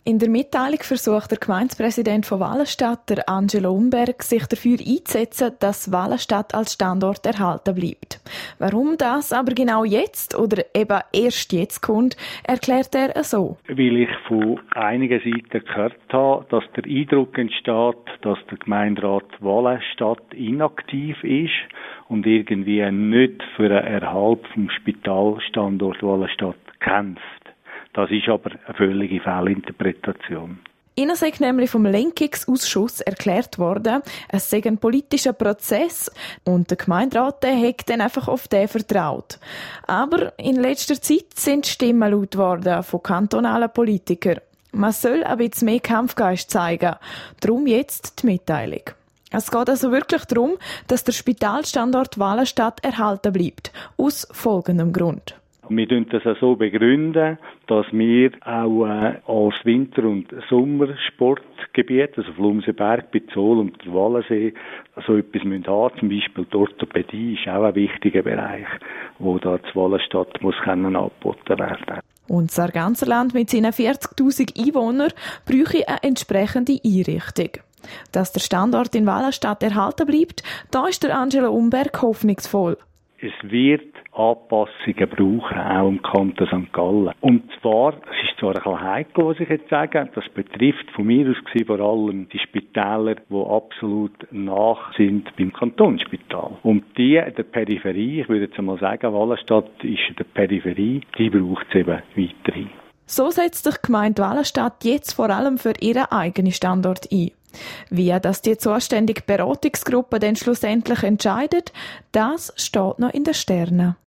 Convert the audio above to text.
In der Mitteilung versucht der Gemeindepräsident von Wallenstadt, der Angelo Umberg, sich dafür einzusetzen, dass Wallenstadt als Standort erhalten bleibt. Warum das aber genau jetzt oder eben erst jetzt kommt, erklärt er so. Weil ich von einigen Seiten gehört habe, dass der Eindruck entsteht, dass der Gemeinderat Wallenstadt inaktiv ist und irgendwie nicht für einen Erhalt vom Spitalstandort Wallenstadt kämpft. Das ist aber eine völlige Fehlinterpretation. Ihnen sei nämlich vom Lenkungsausschuss erklärt worden, es sei ein politischer Prozess und der Gemeinderat hat dann einfach auf den vertraut. Aber in letzter Zeit sind Stimmen laut geworden von kantonalen Politikern. Man soll ein bisschen mehr Kampfgeist zeigen. Darum jetzt die Mitteilung. Es geht also wirklich darum, dass der Spitalstandort Wallenstadt erhalten bleibt. Aus folgendem Grund. Wir begründen das so, dass wir auch als Winter- und Sommersportgebiet, also Flumsenberg, Bizol und der Wallensee, so etwas haben müssen. Zum Beispiel die Orthopädie ist auch ein wichtiger Bereich, wo da das Wallenstadt muss angeboten werden. Und das Sarganserland mit seinen 40'000 Einwohnern bräuchte eine entsprechende Einrichtung. Dass der Standort in Wallenstadt erhalten bleibt, da ist der Angelo Umberg hoffnungsvoll. Es wird Anpassungen brauchen, auch im Kanton St. Gallen. Und zwar, es ist zwar ein bisschen heikel, was ich jetzt sage, das betrifft von mir aus gesehen vor allem die Spitäler, die absolut nach sind beim Kantonsspital. Und die in der Peripherie, ich würde jetzt einmal sagen, Wallenstadt ist in der Peripherie, die braucht es eben weiterhin. So setzt sich die Gemeinde Wallenstadt jetzt vor allem für ihren eigenen Standort ein. Wie das die zuständige Beratungsgruppe dann schlussendlich entscheidet, das steht noch in den Sternen.